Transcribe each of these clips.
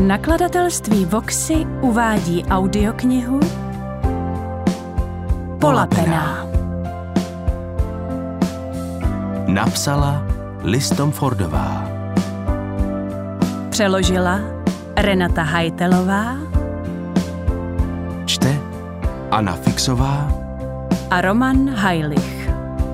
Nakladatelství Voxy uvádí audioknihu Polapená. Napsala Liz Tomfordová. Přeložila Renata Hajtelová. Čte Anna Fixová A Roman Hajlich.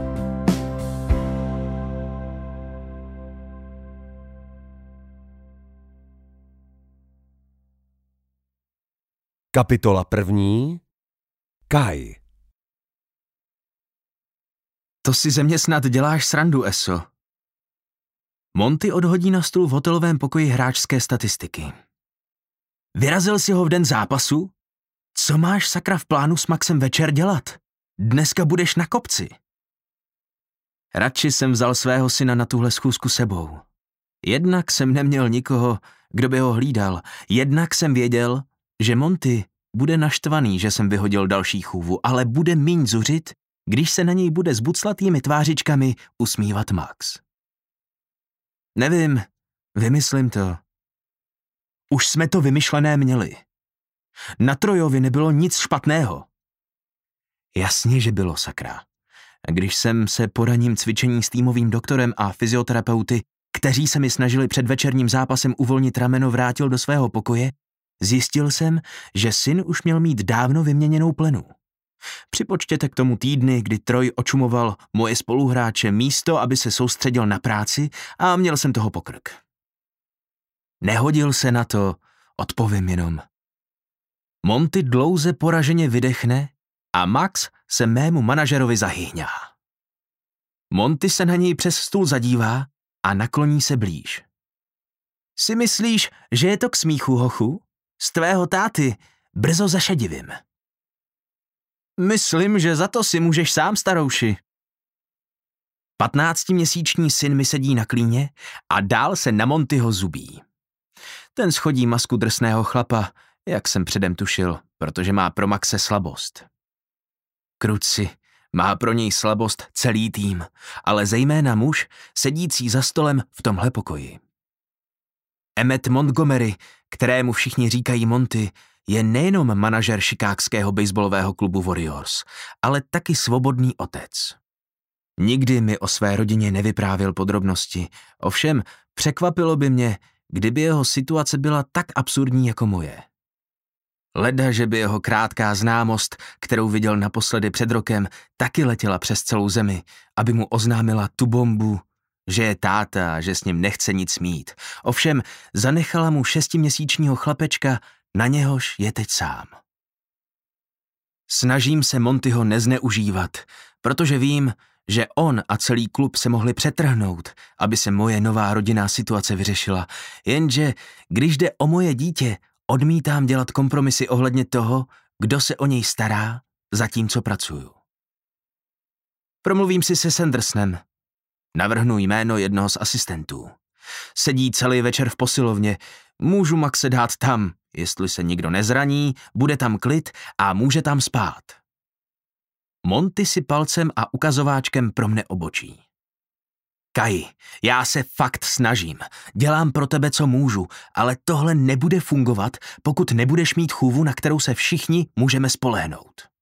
Kapitola 1. Kai. To si ze mě snad děláš srandu, Eso. Monty odhodí na stůl v hotelovém pokoji hráčské statistiky. Vyrazil si ho v den zápasu? Co máš sakra v plánu s Maxem večer dělat? Dneska budeš na kopci. Radši jsem vzal svého syna na tuhle schůzku sebou. Jednak jsem neměl nikoho, kdo by ho hlídal. Jednak jsem věděl, že Monty bude naštvaný, že jsem vyhodil další chůvu, ale bude míň zuřit, když se na něj bude s buclatými tvářičkami usmívat Max. Nevím, vymyslím to. Už jsme to vymyšlené měli. Na Trojovi nebylo nic špatného. Jasně, že bylo, sakra. A když jsem se po ranním cvičení s týmovým doktorem a fyzioterapeuty, kteří se mi snažili před večerním zápasem uvolnit rameno, vrátil do svého pokoje, zjistil jsem, že syn už měl mít dávno vyměněnou plenu. Připočtěte k tomu týdny, kdy Troj očumoval moje spoluhráče místo, aby se soustředil na práci, a měl jsem toho pokrk. Nehodil se na to, odpovím jenom. Monty dlouze poraženě vydechne a Max se mému manažerovi zahýňá. Monty se na něj přes stůl zadívá a nakloní se blíž. Si myslíš, že je to k smíchu, hochu? Z tvého táty brzo zašedivím. Myslím, že za to si můžeš sám, starouši. 15měsíční syn mi sedí na klíně a dál se na Montyho zubí. Ten schodí masku drsného chlapa, jak jsem předem tušil, protože má pro Maxe slabost. Kruci, má pro něj slabost celý tým, ale zejména muž, sedící za stolem v tomhle pokoji. Emmet Montgomery, kterému všichni říkají Monty, je nejenom manažer chicagského baseballového klubu Warriors, ale taky svobodný otec. Nikdy mi o své rodině nevyprávěl podrobnosti, ovšem překvapilo by mě, kdyby jeho situace byla tak absurdní jako moje. Leda, že by jeho krátká známost, kterou viděl naposledy před rokem, taky letěla přes celou zemi, aby mu oznámila tu bombu, že je táta a že s ním nechce nic mít. Ovšem zanechala mu 6měsíčního chlapečka, na něhož je teď sám. Snažím se Montyho nezneužívat, protože vím, že on a celý klub se mohli přetrhnout, aby se moje nová rodinná situace vyřešila, jenže když jde o moje dítě, odmítám dělat kompromisy ohledně toho, kdo se o něj stará, zatímco pracuju. Promluvím si se Sandersonem. Navrhnu jméno jednoho z asistentů. Sedí celý večer v posilovně, můžu Maxe dát tam, jestli se nikdo nezraní, bude tam klid a může tam spát. Monty si palcem a ukazováčkem pro mne obočí. Kai, já se fakt snažím, dělám pro tebe, co můžu, ale tohle nebude fungovat, pokud nebudeš mít chůvu, na kterou se všichni můžeme spolehnout.